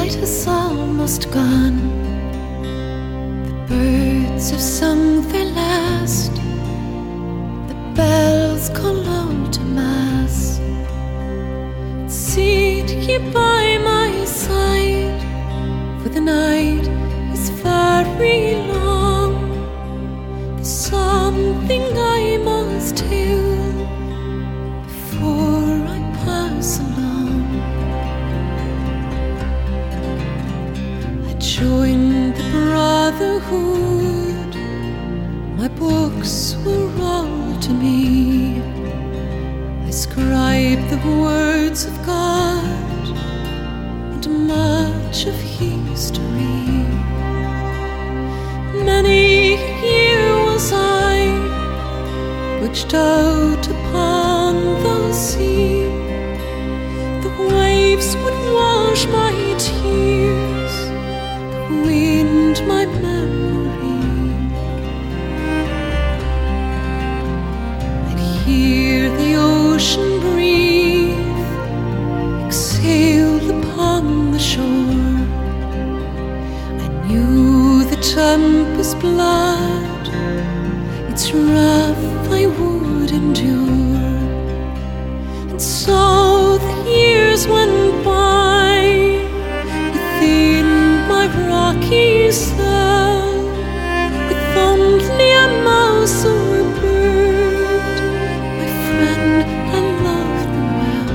night is almost gone. The birds have sung their last. The bells call out to mass. Sit ye by my side, for the night is very long. There's something I must tell before I pass along. I joined the brotherhood. My books were all to me. I scribe the words of God and much of history. Many a year was I butched out upon the sea. The waves would wash my tears, the wind my memory. I'd hear the ocean breathe, exhale upon the shore. I knew the tempest blood, its wrath I would endure. And so the years went by within my rocky cell, with only a mouse or a bird. My friend, I loved them well.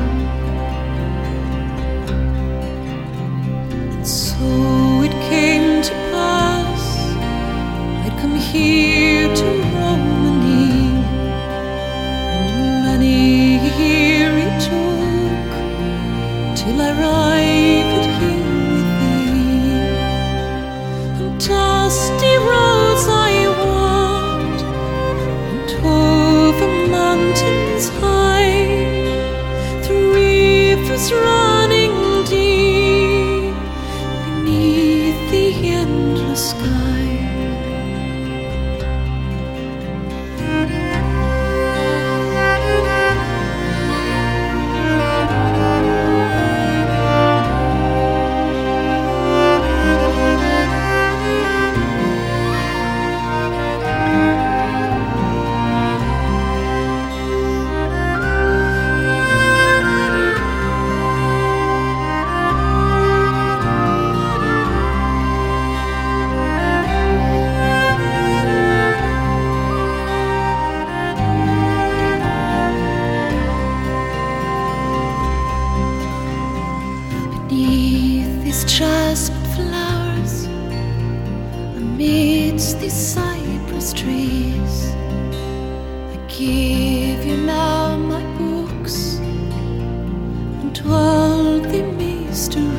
And so it came to pass, I'd come here to Romany, and many a year it took till I arrived here with thee. On dusty roads I walked, and over mountains high, through rivers running deep, beneath the endless sky. Beneath these jasmine flowers, amidst these cypress trees, I give you now my books and all the mysteries.